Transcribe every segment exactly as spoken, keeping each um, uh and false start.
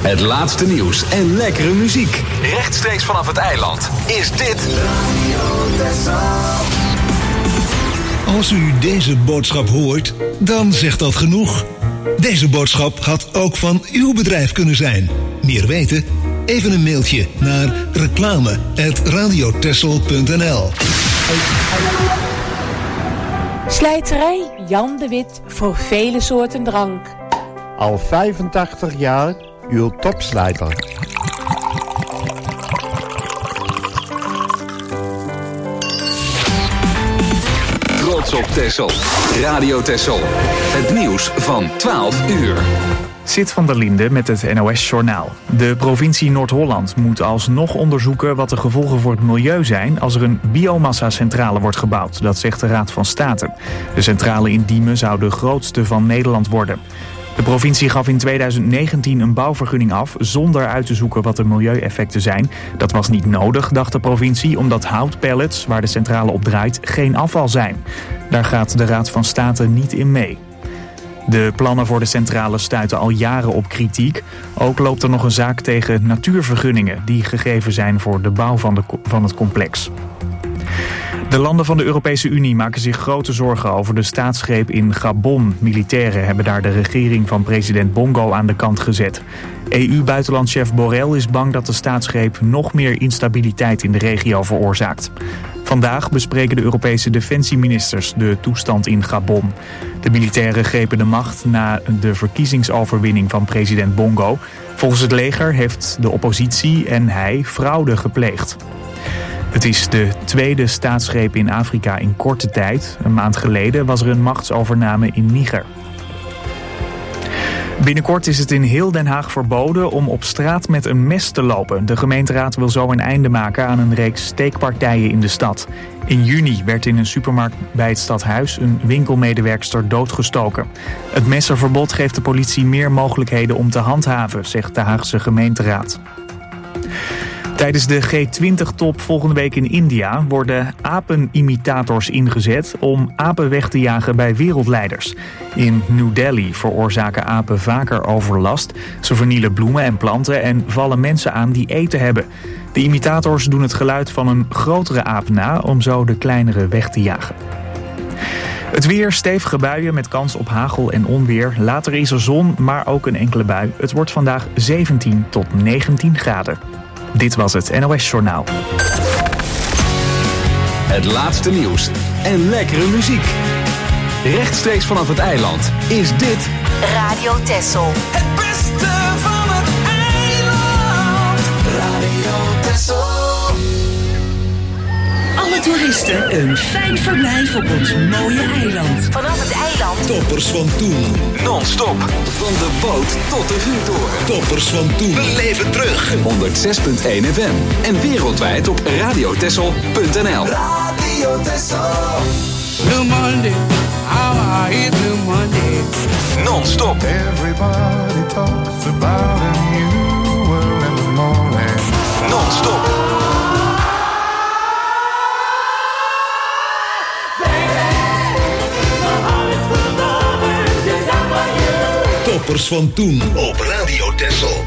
Het laatste nieuws en lekkere muziek. Rechtstreeks vanaf het eiland is dit Radio Texel. Als u deze boodschap hoort, dan zegt dat genoeg. Deze boodschap had ook van uw bedrijf kunnen zijn. Meer weten? Even een mailtje naar reclame apenstaartje radiotexel punt n l. Slijterij Jan de Wit voor vele soorten drank. Al vijfentachtig jaar uw topslijter. Trots op Texel. Radio Texel. Het nieuws van twaalf uur. Sid van der Linde met het N O S-journaal. De provincie Noord-Holland moet alsnog onderzoeken wat de gevolgen voor het milieu zijn als er een biomassa-centrale wordt gebouwd. Dat zegt de Raad van State. De centrale in Diemen zou de grootste van Nederland worden. De provincie gaf in tweeduizend negentien een bouwvergunning af zonder uit te zoeken wat de milieueffecten zijn. Dat was niet nodig, dacht de provincie, omdat houtpellets, waar de centrale op draait, geen afval zijn. Daar gaat de Raad van State niet in mee. De plannen voor de centrale stuiten al jaren op kritiek. Ook loopt er nog een zaak tegen natuurvergunningen die gegeven zijn voor de bouw van, de, van het complex. De landen van de Europese Unie maken zich grote zorgen over de staatsgreep in Gabon. Militairen hebben daar de regering van president Bongo aan de kant gezet. E U-buitenlandchef Borrell is bang dat de staatsgreep nog meer instabiliteit in de regio veroorzaakt. Vandaag bespreken de Europese defensieministers de toestand in Gabon. De militairen grepen de macht na de verkiezingsoverwinning van president Bongo. Volgens het leger heeft de oppositie en hij fraude gepleegd. Het is de tweede staatsgreep in Afrika in korte tijd. Een maand geleden was er een machtsovername in Niger. Binnenkort is het in heel Den Haag verboden om op straat met een mes te lopen. De gemeenteraad wil zo een einde maken aan een reeks steekpartijen in de stad. In juni werd in een supermarkt bij het stadhuis een winkelmedewerkster doodgestoken. Het messenverbod geeft de politie meer mogelijkheden om te handhaven, zegt de Haagse gemeenteraad. Tijdens de G twintig top volgende week in India worden apenimitators ingezet om apen weg te jagen bij wereldleiders. In New Delhi veroorzaken apen vaker overlast. Ze vernielen bloemen en planten en vallen mensen aan die eten hebben. De imitators doen het geluid van een grotere aap na om zo de kleinere weg te jagen. Het weer, stevige buien met kans op hagel en onweer. Later is er zon, maar ook een enkele bui. Het wordt vandaag zeventien tot negentien graden. Dit was het N O S-journaal. Het laatste nieuws en lekkere muziek. Rechtstreeks vanaf het eiland is dit Radio Texel. Het beste van het eiland. Radio Texel. Alle toeristen een fijn verblijf op ons mooie eiland. Vanaf het eiland. Toppers van toen. Non-stop. Van de boot tot de vuurtoren. Toppers van toen. We leven terug. honderdzes komma één F M. En wereldwijd op radiotexel punt n l. Radio Texel. Blue Monday, how I hate Blue Monday. Non-stop. Everybody talks about a new world in the morning. Non-stop. Toppers van toen op Radio Texel.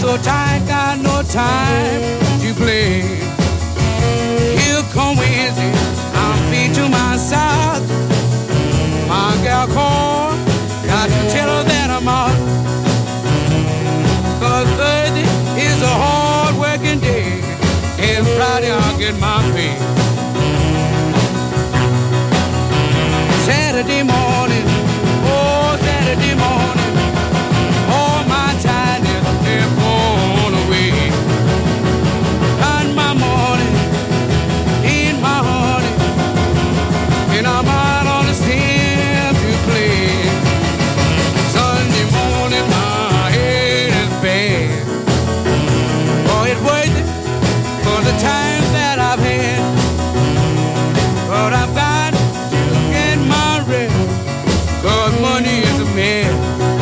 so tight, got no time to play. Here come Wednesday, I'm feet to my side. My gal called, got to tell her that I'm out. Cause Thursday is a hard working day, and Friday I'll get my pay. Saturday morning, oh Saturday morning, all my tidings they're blown away. Got my morning in my honey, and I'm out on the stand to play. Sunday morning, my head is bad. Oh, it's worth it for the time that I've had, but I've got to get my rest, cause money is a man.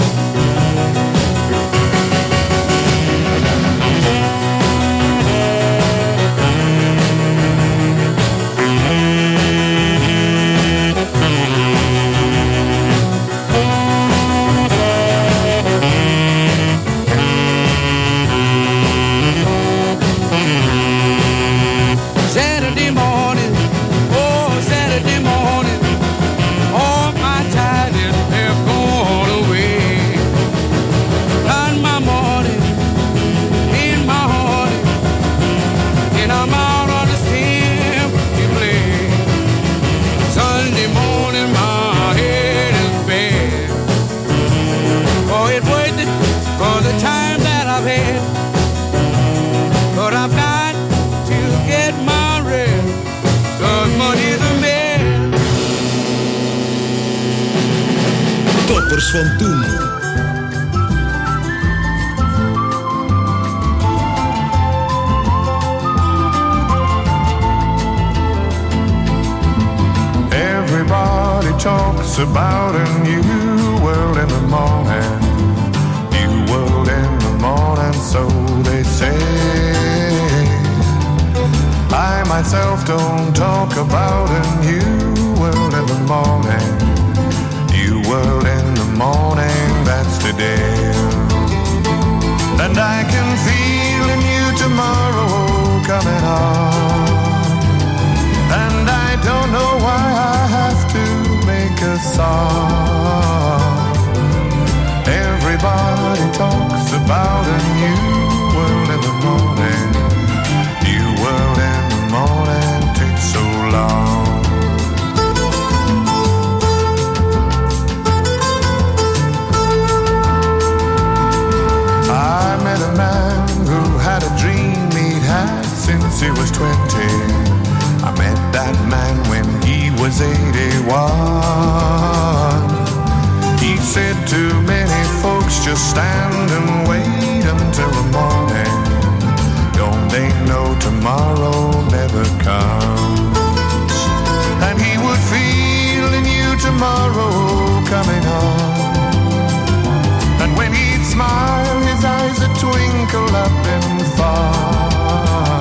Saturday morning, oh Saturday morning, all my tidings have gone away. Got my morning in my honey, and I'm out on the stand to play. Sunday morning, my head is bad. Oh, it's worth it for the time that I've had, but I've got to get my rest, cause money's a man. Toppers van toen. Everybody talks about a new world in the morning. New world in the morning, so they say. I myself don't talk about a new world in the morning. New world in the morning, that's today. And I can feel a new tomorrow coming on. And I don't know why I have to make a song. Everybody talks about a new world in the morning. New world in the morning takes so long. I met a man who had a dream he'd had since he was twenty. I met that man when he was eighty-one. He said to many folks, just stand and wait until the morning. Don't they know tomorrow never comes? And he would feel a new tomorrow coming on. And when he'd smile, his eyes would twinkle up and far.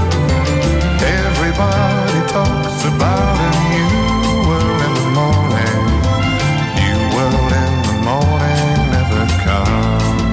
Everybody talks about a new world in the morning. New world in the morning never comes.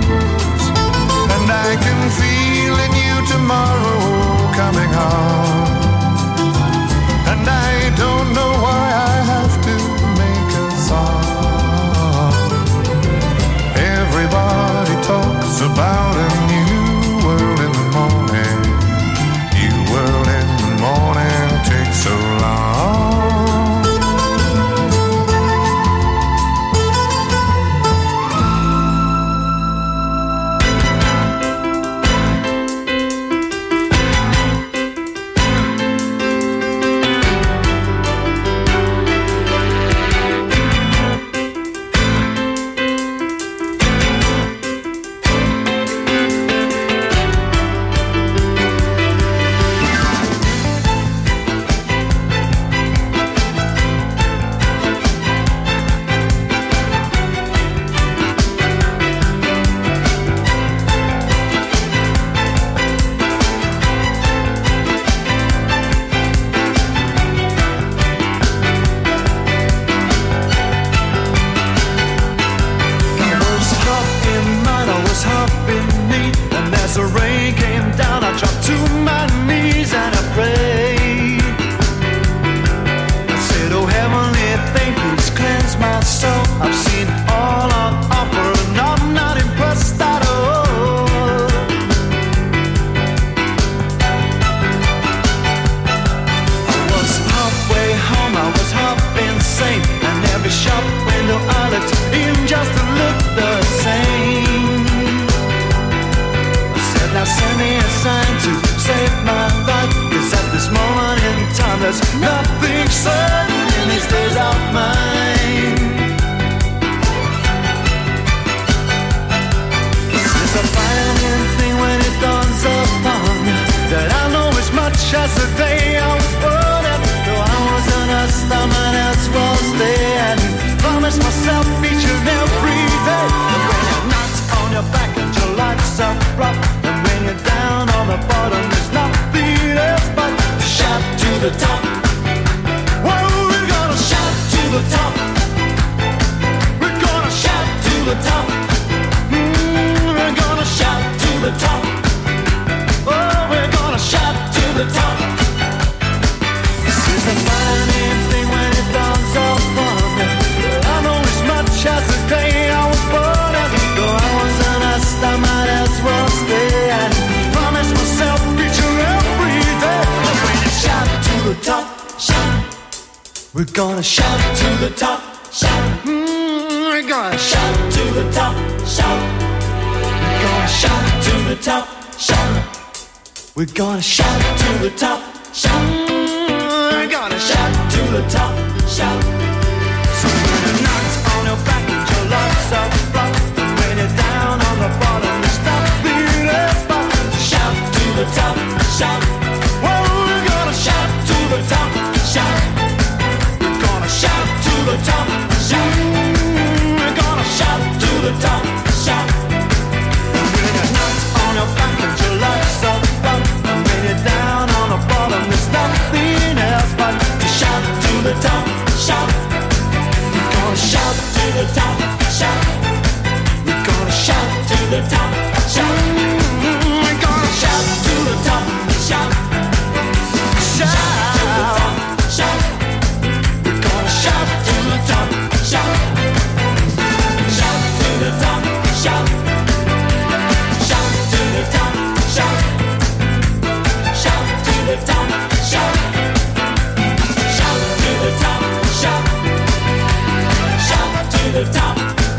the top. Oh, we're gonna shout to the top. This is a funny thing when it dawns upon me. I know as much as the day I was born, and though I wasn't asked, I might as well stay. And promise myself each and every day, I'm going to shout to the top, shout. We're gonna shout to the top, shout. Mm, we're gonna shout to the top, shout. We're gonna shout to the top, shout. We're gonna shout to the top, shout. Mm, we're gonna shout to the top, shout. So when the knocks on your back and your love's up front, when you're down on the bottom, you stop being a spot. So shout to the top, shout. Well, we're gonna shout to the top, shout. We're gonna shout to the top, shout. We're gonna shout to the top, shout. When the knocks on your back and your love's up front, when you're down on the bottom, there's nothing else but to shout to the top, shout. We're gonna shout to the top, shout. We're gonna shout to the top, shout. We're gonna shout to the top, shout. Shout to the top, shout. We're gonna shout to the top, shout. Shout to the top, shout. Shout to the top, shout. Shout to the top, shout. Shout to the top, shout. Shout to the top.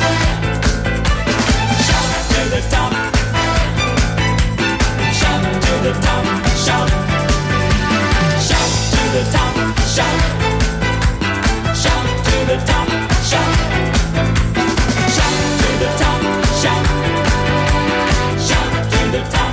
Shout to the top. Shout to the top, shout. Shout to the top, shout. Shout to the top, shout. Shout to the top, shout. Shout to the top.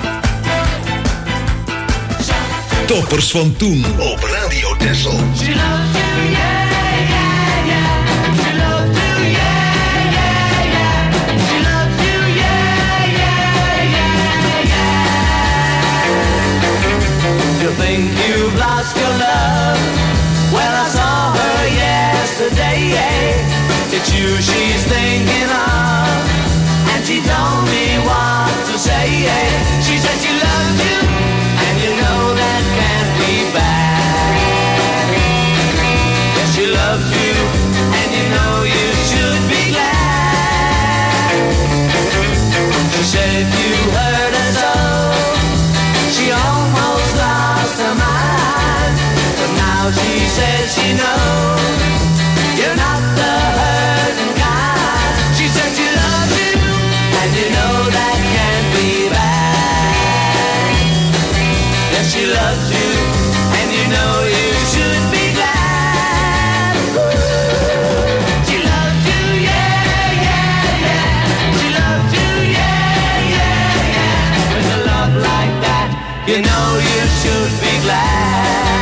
Toppers van toen op Radio Texel. She loves you, yeah, yeah, yeah. She loves you, yeah, yeah, yeah. She loves you, yeah, yeah, yeah, yeah. You think you've lost your love? Well, I saw her yesterday. It's you she's thinking of, and she told me what to say. She said she loves you, and you know that can't be bad. Yes, she loves you, and you know you should be glad. She said you hurt her so, she almost lost her mind. But now she says she knows you're not the hurting kind. She said she loves you, and you know that can't be bad. Yes, she loves you, and you know you should be glad. She loves you, yeah, yeah, yeah. She loves you, yeah, yeah, yeah. With a love like that, you know you should be glad.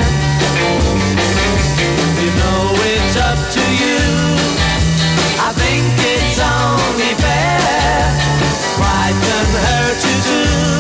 You know it's up to you. I think it's only fair. Pride can hurt you too.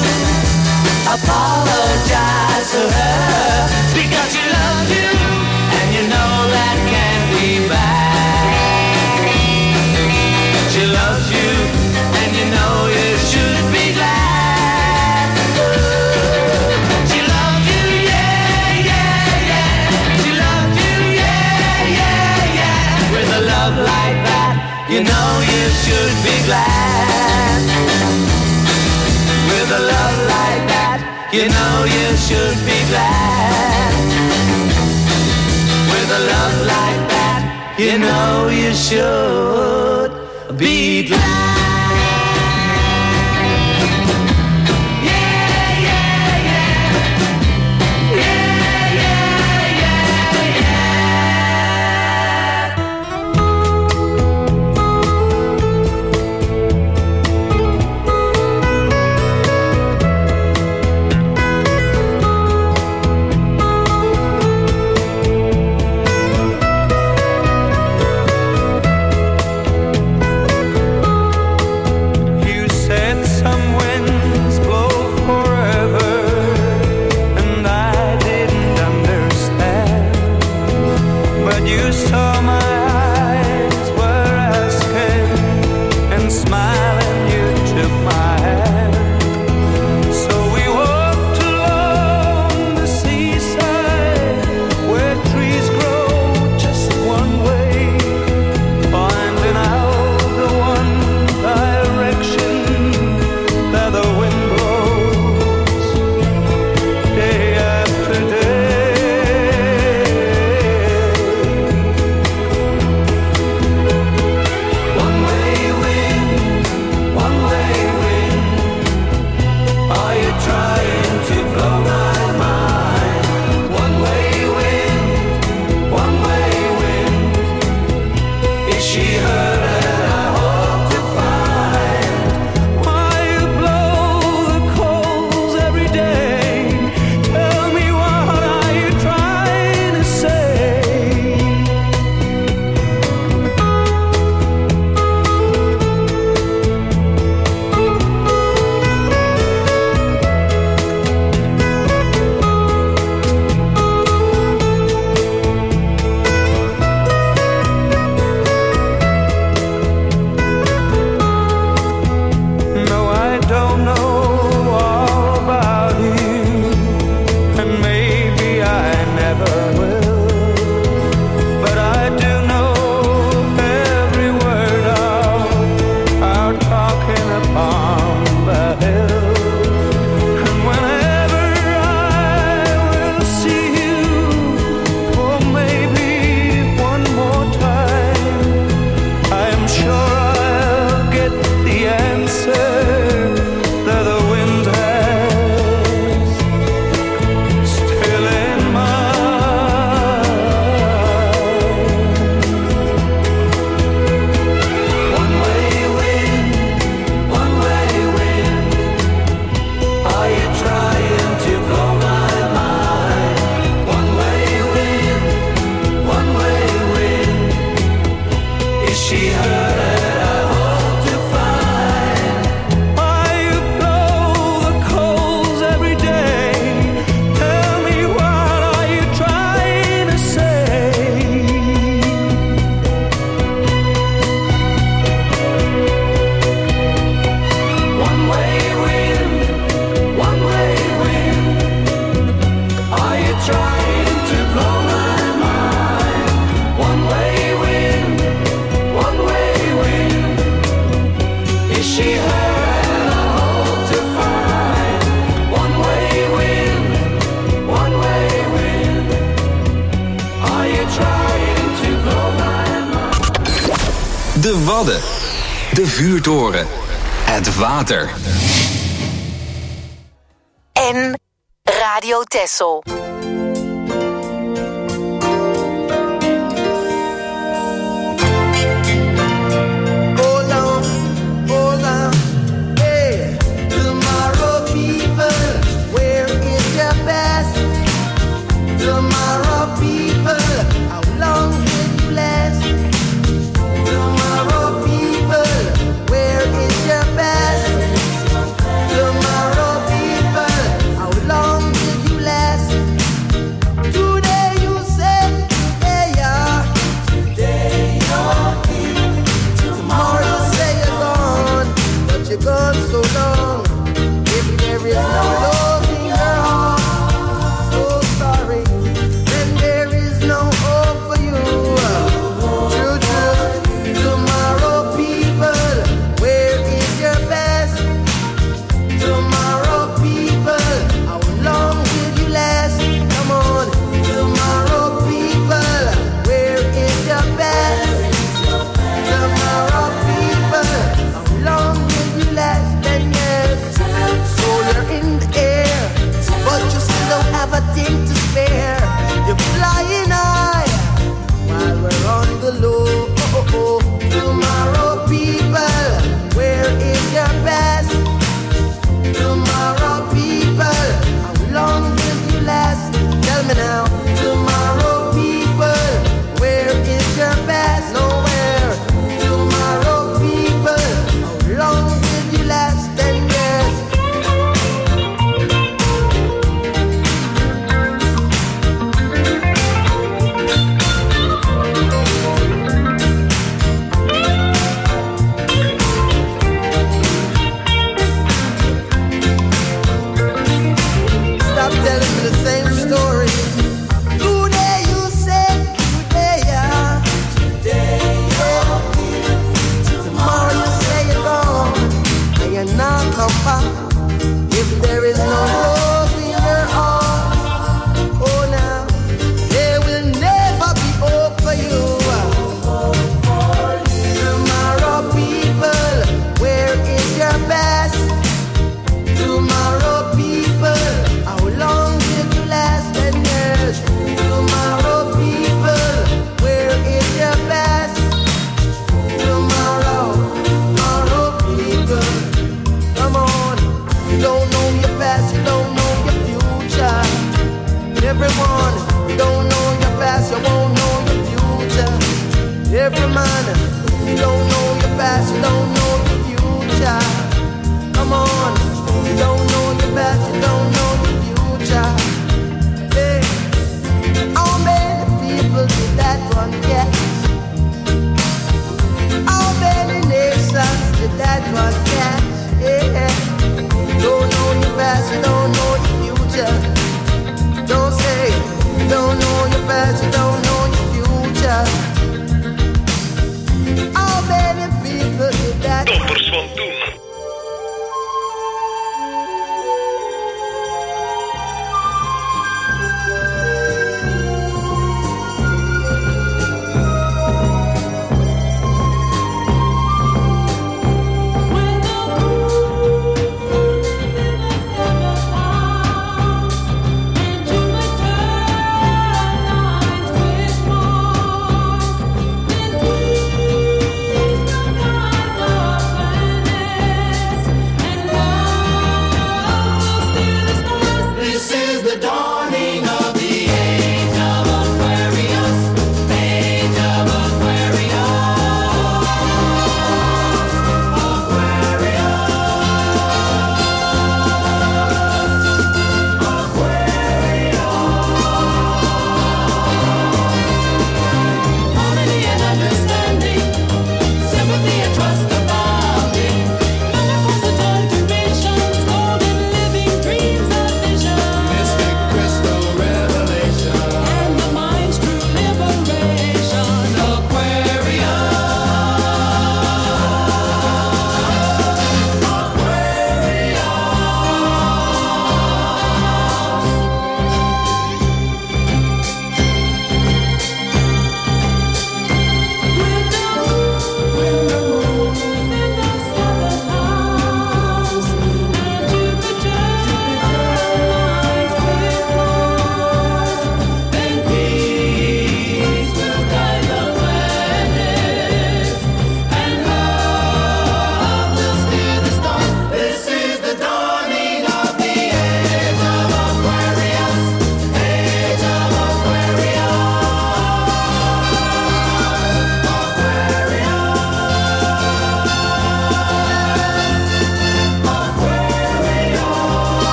Apologize to her, because she loves you, and you know that can't be bad. She loves you, and you know you should be glad. She loves you, yeah, yeah, yeah. She loves you, yeah, yeah, yeah. With a love like that, you know you should be glad. With a love like that, you know you should be glad. With a love like that, you know you should be glad. De Wadden. De vuurtoren. Het water. En Radio Texel.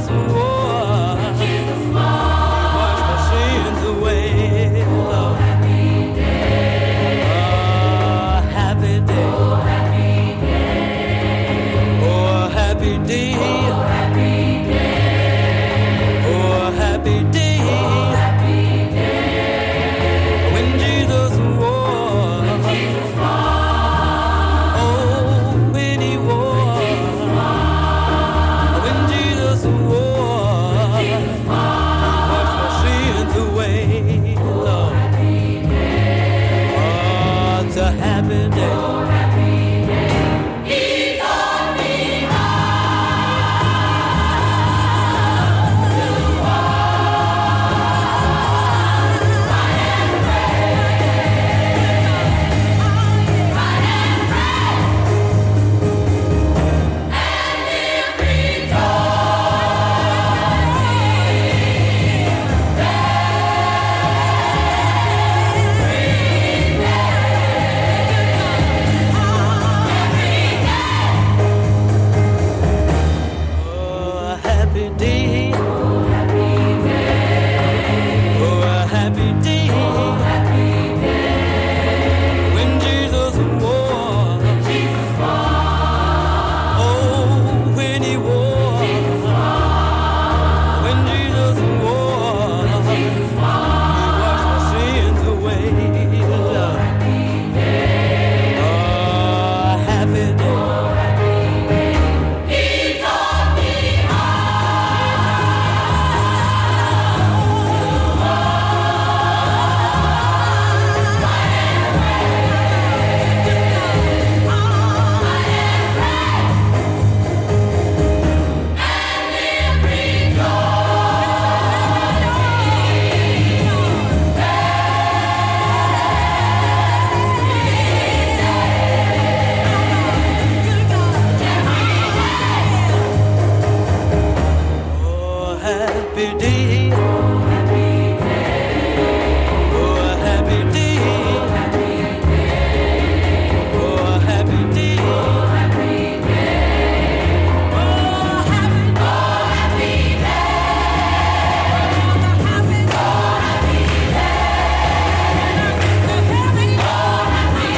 Jesus wore, Jesus washed my sins away. Oh, happy day. Oh, happy day. Oh, happy day. Oh, happy day. Oh, happy day. Oh, happy day. Oh, happy day. When Jesus wore, Jesus wore. Oh, when he wore, Jesus wore. When Jesus wore, Jesus wore. Washed my sins away. Lord. Oh, it's a happy day. Oh, a happy day. Oh, happy day. Oh, a happy day. Oh, happy day. When Jesus wore, Jesus wore. Oh, when he wore, Jesus wore. When Jesus wore, Jesus wore. He washed my sins away. Lord. Happy day. Oh, a happy day. Oh, happy day. Oh, happy day. Oh, happy day. Oh, happy day. Oh, happy day. Oh, happy day. Oh, happy day. Oh, happy day. Oh, happy day. Oh, happy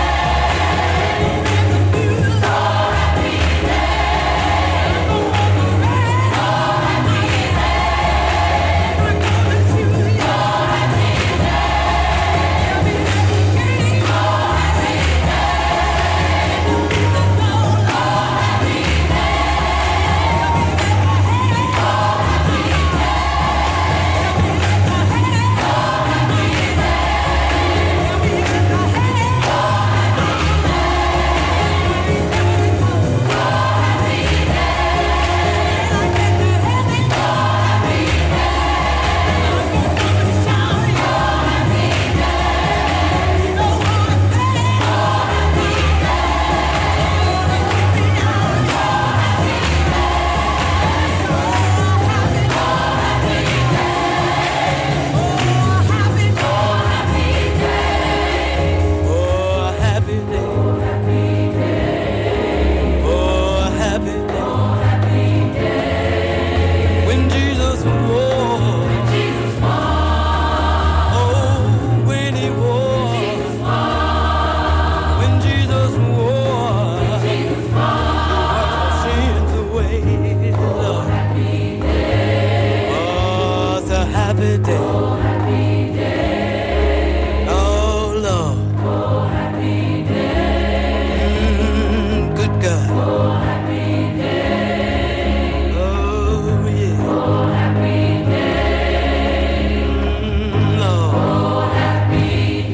day. When Jesus wore, Jesus wore. Oh, when he wore, Jesus wore. When Jesus wore, Jesus wore. He washed my sins away. Lord. Happy day. Oh, it's a happy day. Oh, happy day. Oh, Lord. Oh, happy day. Mm, good God. Oh, happy day. Oh, yeah. Oh, happy day. Mm, Lord. Oh, happy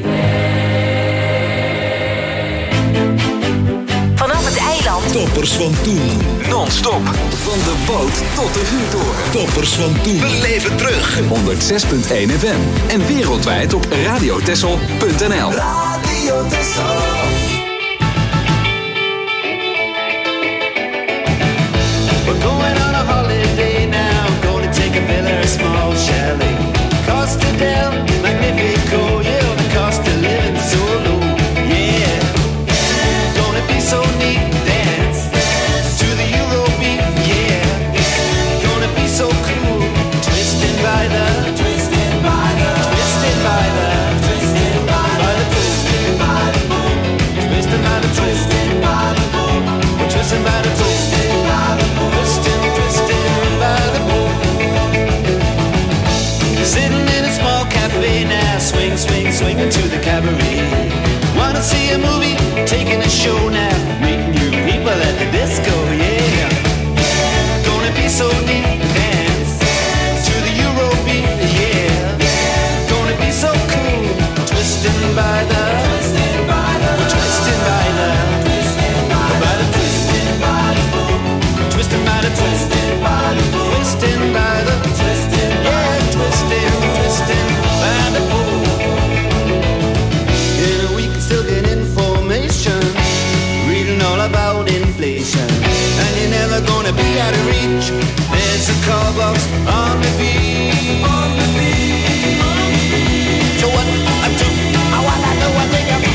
Vanaf het eiland. Toppers van toen. Non-stop. Van de boot tot de vuurtoren. Toppers van toen. We leven terug. honderdzes punt één F M. En wereldwijd op radiotessel punt n l. Radio Tessel. We're going on a holiday now. Gonna take a villa or small chalet. Costa del Magnifico. Yeah, the cost of living so low. Yeah. Gonna be so neat. Dance to the Euro beat. Yeah. Gonna be bubbles on the beach. On the beach. So what I do, I wanna do what they do.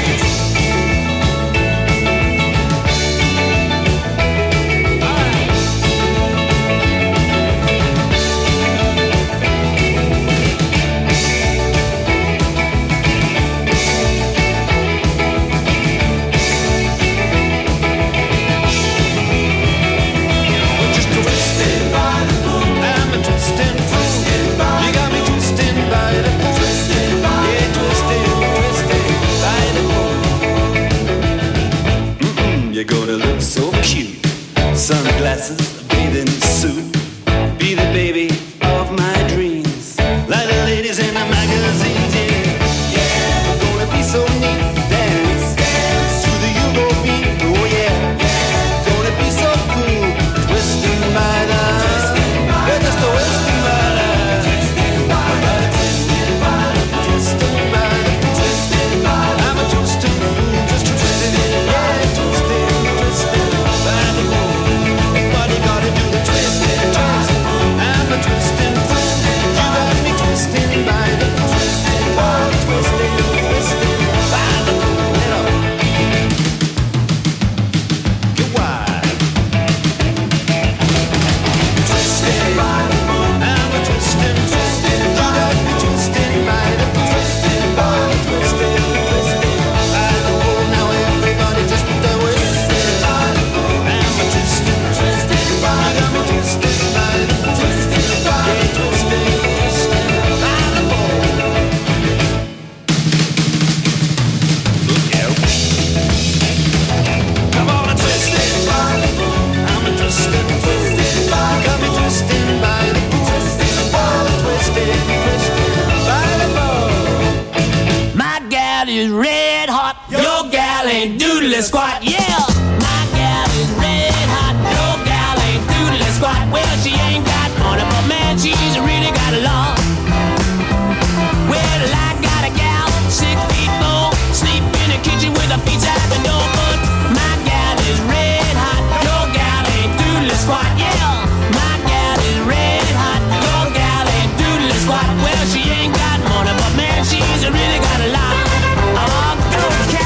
You're gonna look so cute. Sunglasses, bathing suit. Be the baby of my dreams. Like the ladies in the magazines, yeah. Yeah, gonna be so neat. Dance, dance to the Euro beat. Oh yeah, yeah. Gonna be so cool. Twisting by the, yeah, just a wasting by the, twisting by the, twisting by the, twisting by the, twisting by the. I'm a twisting fool, just twisting, yeah, twisting. Squat, yeah. My gal is red hot. Your gal ain't doodly squat. Well, she ain't got money, but man, she's really got a lot. Well, I got a gal, six feet four, sleep in the kitchen with her feet at the door. But my gal is red hot. Your gal ain't doodly squat, yeah. My gal is red hot. Your gal ain't doodly squat. Well, she ain't got money, but man, she's really got a lot. Oh, go cat.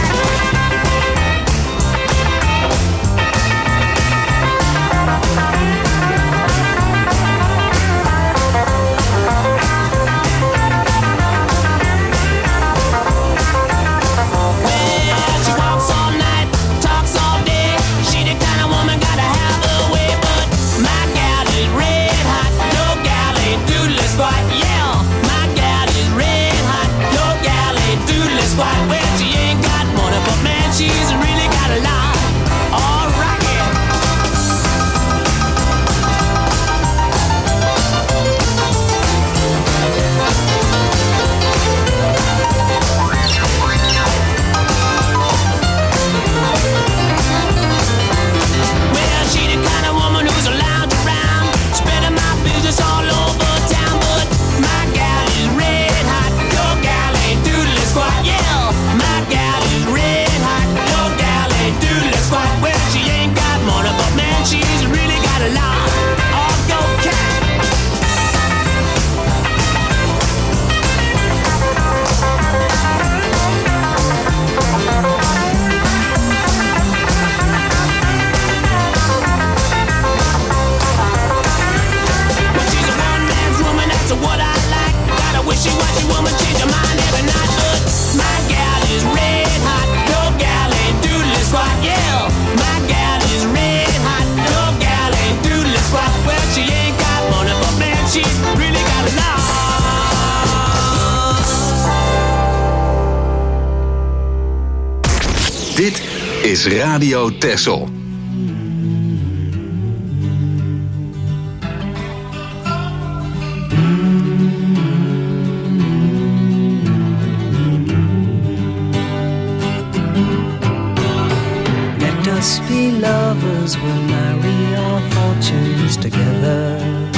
Dit is Radio Texel. Let us be lovers, we'll marry our fortunes together.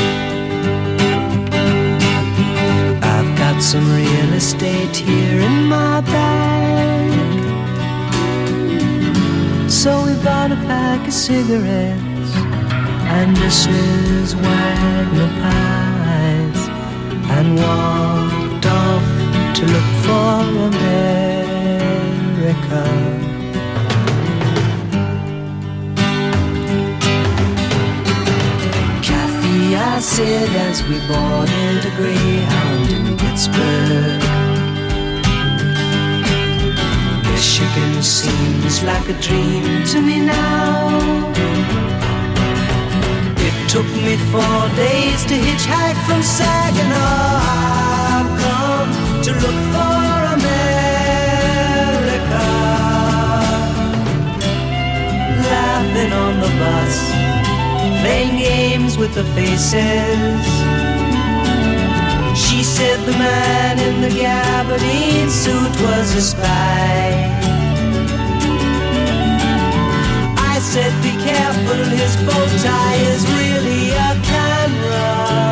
I've got some real estate here in my bag, so we bought a pack of cigarettes and Missus Wagner pies, and walked off to look for America. Kathy, I said as we boarded a Greyhound in Pittsburgh, Michigan seems like a dream to me now. It took me four days to hitchhike from Saginaw. I've come to look for America. Laughing on the bus, playing games with the faces. She said the man in the gabardine suit was a spy. I said be careful, his bow tie is really a camera.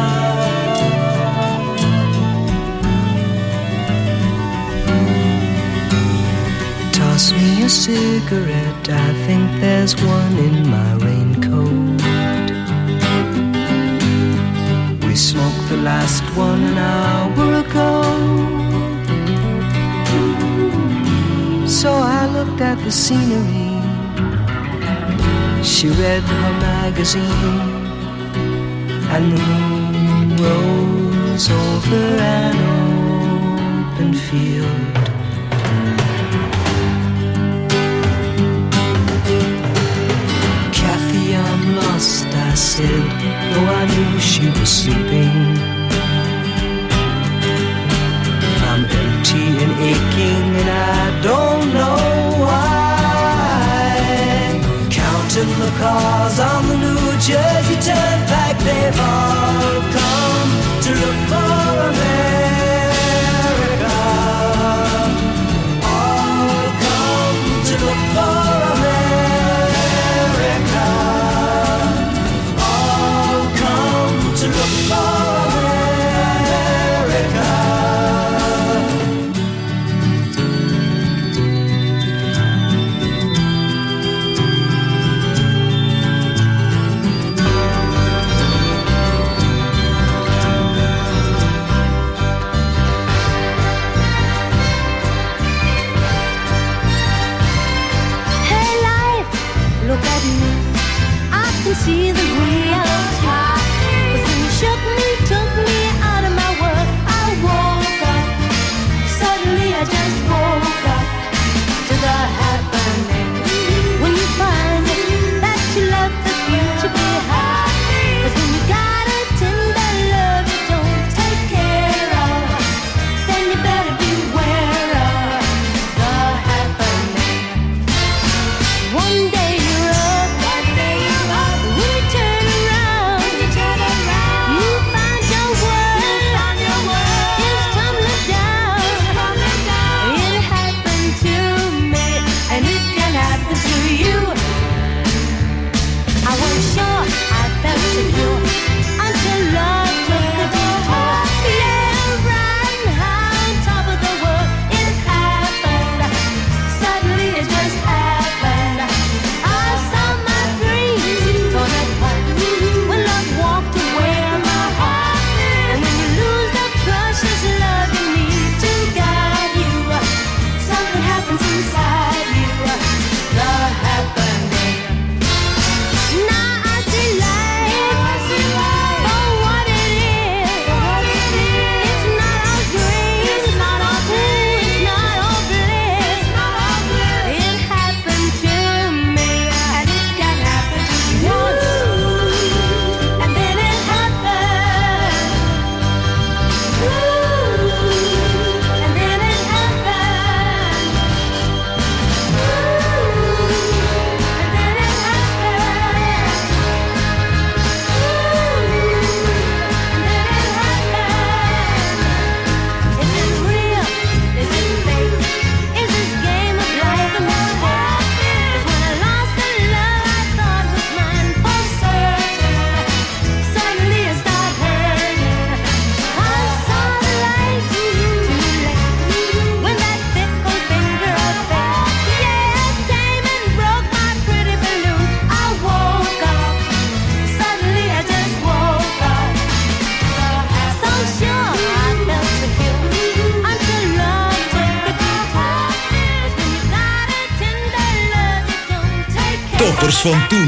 Toss me a cigarette, I think there's one in my raincoat. We smoked the last one an hour ago. So I looked at the scenery. She read her magazine, and the moon rose over an open field. Kathy, I'm lost, I said, though I knew she was sleeping. I'm empty and aching, and I don't know why. Counting the cars on the New Jersey Turnpike, they've all come to look for America. All come to look for America. All come to look for America. Look at me, I can see the reality. But when you shut me to toppers van toen.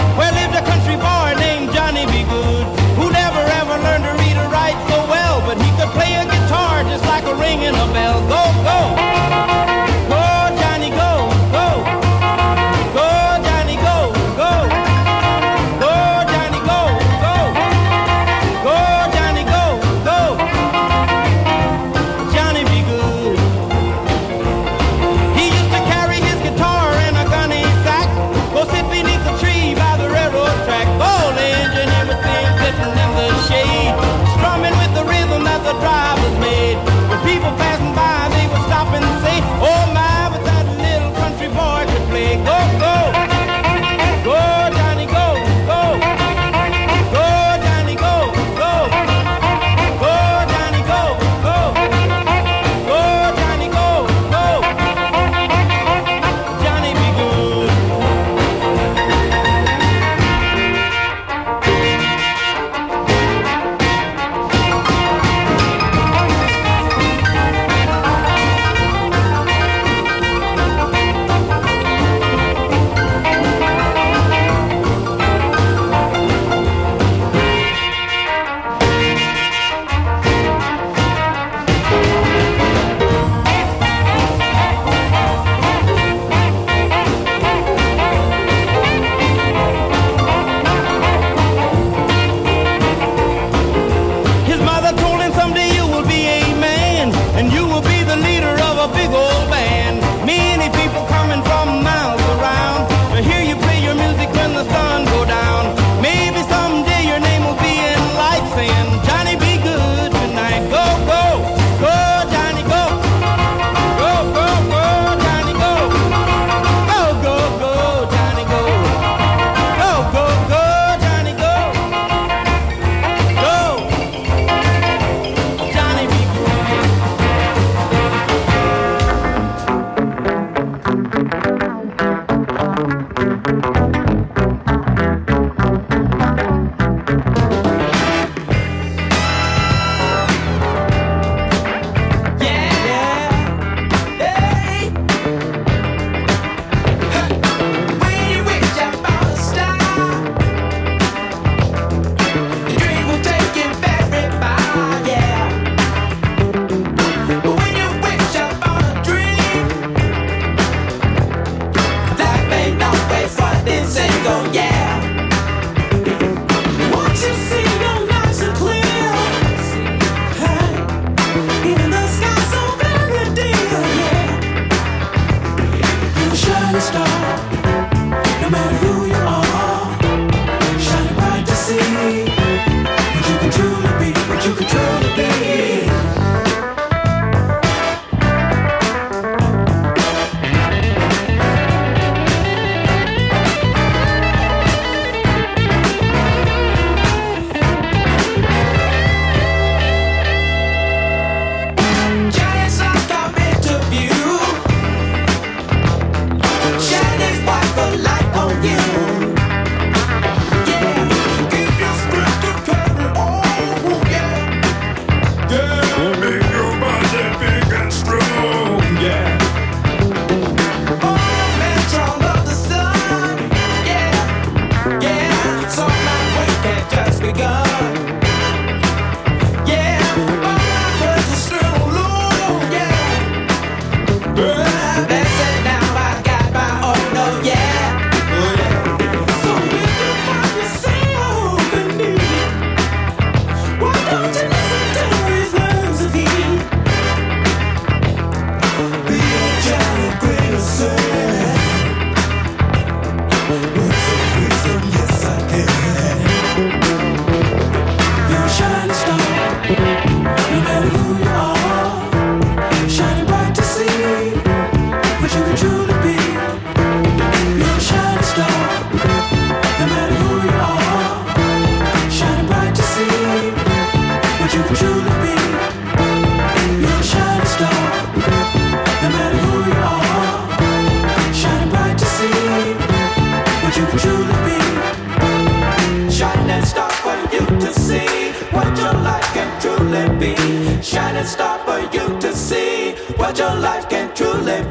But he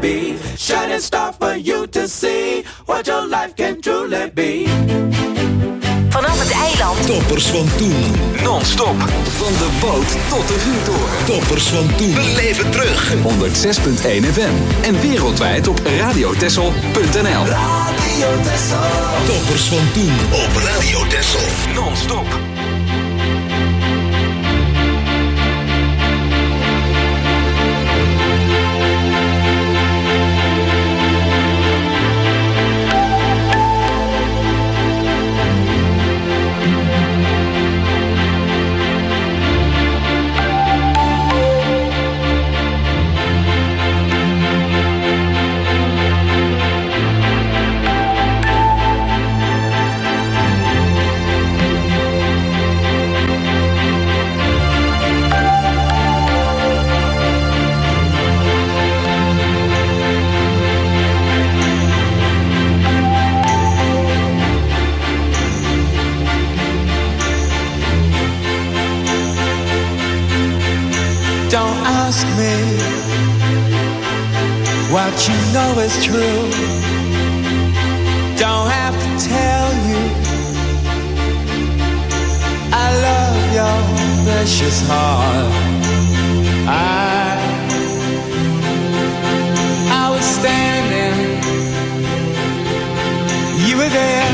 be. Shining star for you to see what your life can truly be. Vanaf het eiland. Toppers van toen. Non-stop. Van de boot tot de vuurtoren. Toppers van toen. We leven terug. honderdzes komma één F M. En wereldwijd op radiotessel punt n l. Radio Tessel. Toppers van toen op Radio Tessel. Non-stop. Don't ask me what you know is true. Don't have to tell you I love your precious heart. I I was standing, you were there.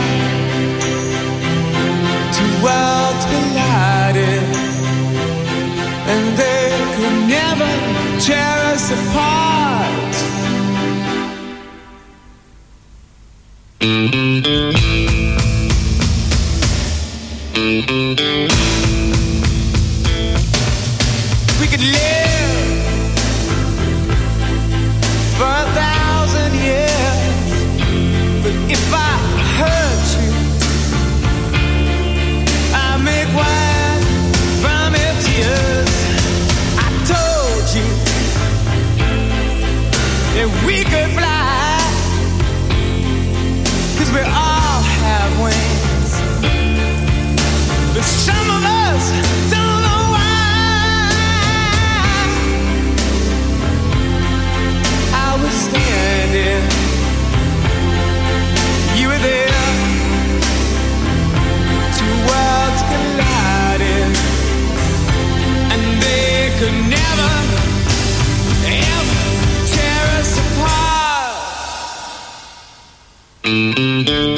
Two worlds collided, and they could never tear us apart. We could live for a thousand years, but if I hurt you, I make wine from your tears. And we could fly, 'cause we all have wings, but some of us don't know why. I was standing, you were there. Two worlds collided, and they could never, ever tear us apart.